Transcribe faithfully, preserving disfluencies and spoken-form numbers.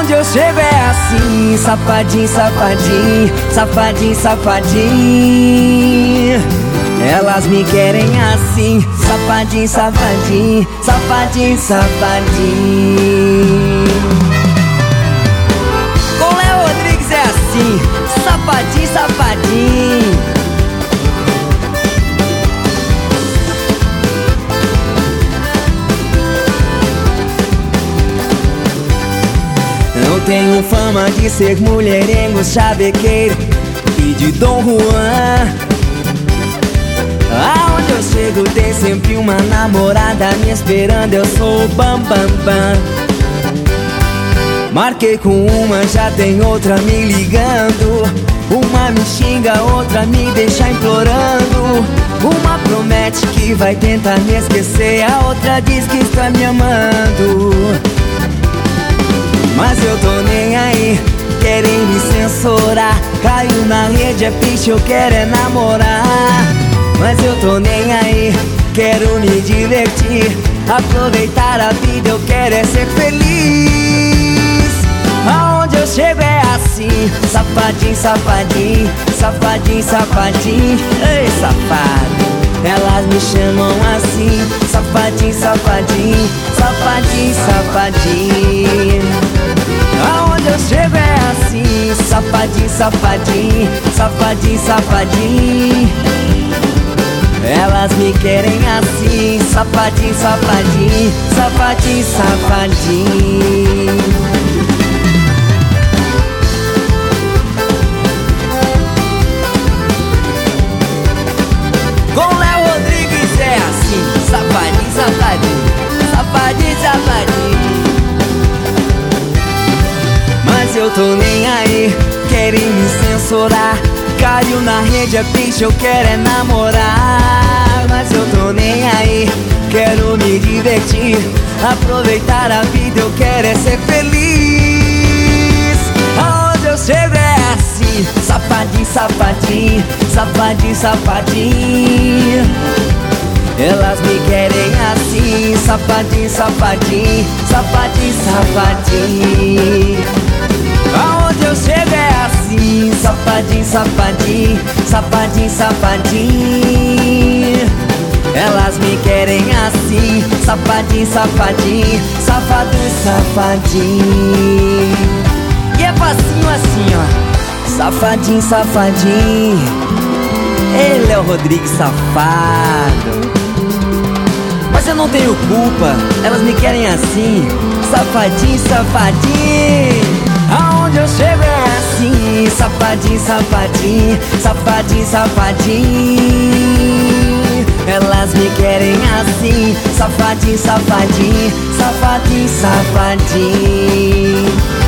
Aonde eu chego é assim, safadinho, safadinho, safadinho, safadinho. Elas me querem assim, safadinho, safadinho, safadinho, safadinho. Com Léo Rodrigues é assim, safadinho, safadinho. Não tenho fama de ser mulherengo, chavequeiro e de Dom Juan. Aonde eu chego tem sempre uma namorada me esperando, eu sou o bam bam bam. Marquei com uma, já tem outra me ligando. Uma me xinga, outra me deixa implorando. Uma promete que vai tentar me esquecer, a outra diz que está me amando. Mas eu tô nem aí, querem me censurar. Caiu na rede, é piche, eu quero é namorar. Mas eu tô nem aí, quero me divertir, aproveitar a vida, eu quero é ser feliz. Aonde eu chego é assim, safadinho, safadinho, safadinho, safadinho. Ei, safado, elas me chamam assim, safadinho, safadinho, safadinho, safadinho. Aonde eu chego é assim, safadinho, safadinho, safadinho, safadinho. Elas me querem assim, safadinho, safadinho, safadinho, safadinho. Com Léo Rodrigues é assim, safadinho, safadinho, safadinho, safadinho. Mas eu tô nem aí, querem me censurar. Caiu na rede, é bicho, eu quero é namorar. Mas eu tô nem aí, quero me divertir, aproveitar a vida, eu quero é ser feliz. Aonde eu chego é assim, safadinho, safadinho, safadinho, safadinho. Elas me querem assim, safadinho, safadinho, safadinho, safadinho. Aonde eu chego é assim, safadinho, safadinho, safadinho, safadinho. Elas me querem assim, safadinho, safadinho, safadinho, safadinho. E é facinho assim, ó, safadinho, safadinho. Ele é o Rodrigues safado. Mas eu não tenho culpa, elas me querem assim, safadinho, safadinho. Aonde eu chego é assim, safadinho, safadinho, safadinho, safadinho. Elas me querem assim, safadinho, safadinho, safadinho, safadinho.